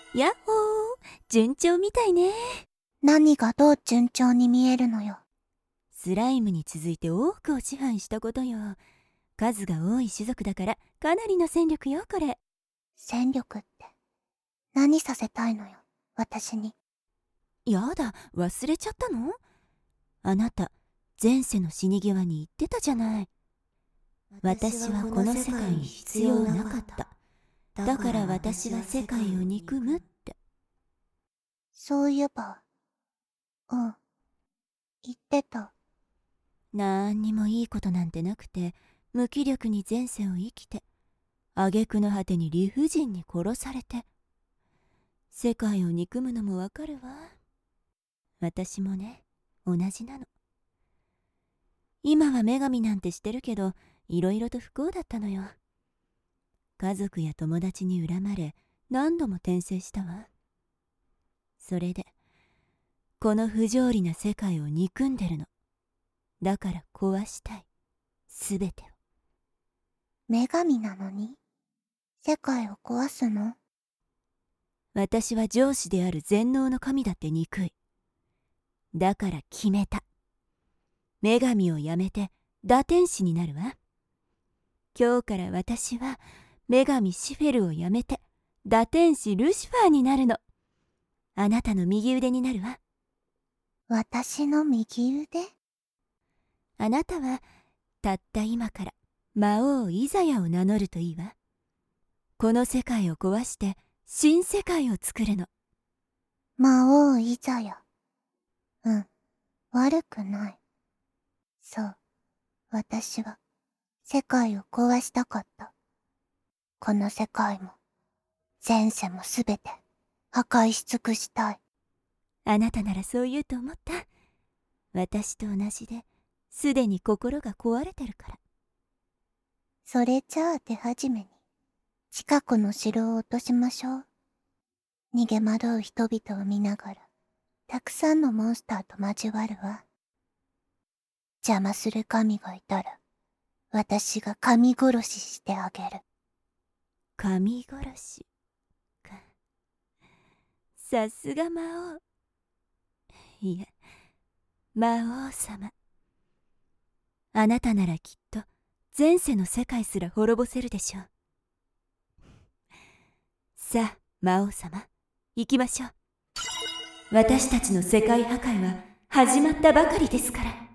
やっほー、順調みたいね。 何がどう順調に見えるのよ。 スライムに続いて多くを支配したことよ。数が多い種族だからかなりの戦力よ、これ。 戦力って、何させたいのよ、私に。 やだ、忘れちゃったの？あなた、前世の死に際に言ってたじゃない。私はこの世界に必要なかった。だから私は世界を憎むって。 そういえば、言ってた。 なんにもいいことなんてなくて、無気力に前世を生きて、挙句の果てに理不尽に殺されて。世界を憎むのもわかるわ。私もね、同じなの。今は女神なんてしてるけど、いろいろと不幸だったのよ。家族や友達に恨まれ、何度も転生したわ。それで、この不条理な世界を憎んでるの。だから壊したい。すべてを。 女神なのに世界を壊すの？ 私は上司である全能の神だって憎い。だから決めた。女神をやめて堕天使になるわ。今日から私は女神シフェルをやめて堕天使ルシファーになるの。あなたの右腕になるわ。 私の右腕？ あなたはたった今から魔王イザヤを名乗るといいわ。この世界を壊して新世界を作るの。 魔王イザヤ。悪くない。そう、私は世界を壊したかった。この世界も前世もすべて破壊し尽くしたい。 あなたならそう言うと思った。私と同じで、すでに心が壊れてるから。 それじゃあ手始めに近くの城を落としましょう。逃げ惑う人々を見ながらたくさんのモンスターと交わるわ。邪魔する神がいたら私が神殺ししてあげる。 神殺しか。さすが魔王。いえ、魔王様。あなたならきっと前世の世界すら滅ぼせるでしょう。さあ魔王様、行きましょう。私たちの世界破壊は始まったばかりですから。